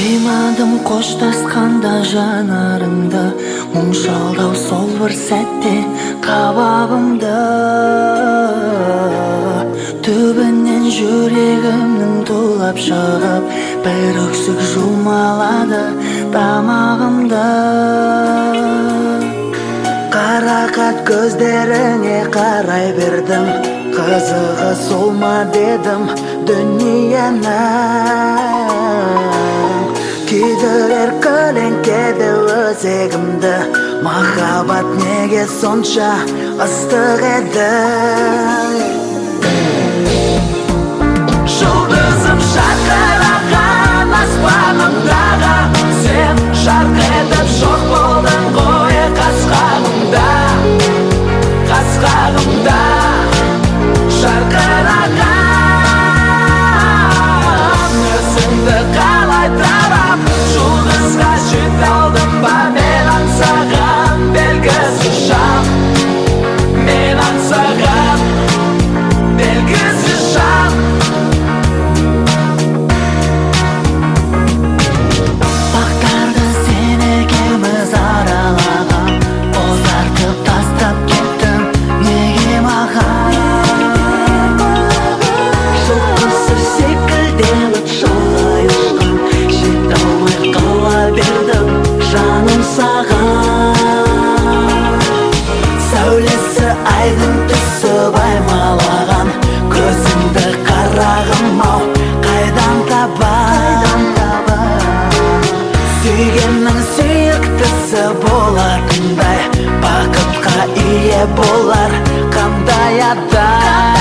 Қоймадым қоштасқанда жанарыңды, мұң шалдау сол бір сәтте қабағымды. Түбінен жүрегімнің тулап шығып, бір өксік жұлмалады тамағымды. Қарақат көздеріңе қарай бердім, қызығы сол ма дедім дүниенің. Күйдірер көлеңкеде өзегімді, махаббат неге сонша ыстық еді. Жұлдызым шақыраған аспанымдағы, сен жарқ етіп жоқ болдың ғой қас-қағымда, қас-қағымда жарқыраған өзіңді қалай табам, жұлдызға жете алдым ба мен аңсаған белгісіз жан, мен аңсаған белгісіз жан. Бақтарды сен екеуміз аралаған, ұзартып тастап кеттің неге маған? Жұлдызсыз секілденіп шалғай ұшқан, жете алмай қала бердім жаным саған. Сәулесі айдың түсіп аймалаған, көзіңді қарағым-ау қайдан табам? Сүйгеннің сүйіктісі болатындай, бақытқа ие болар қандай адам?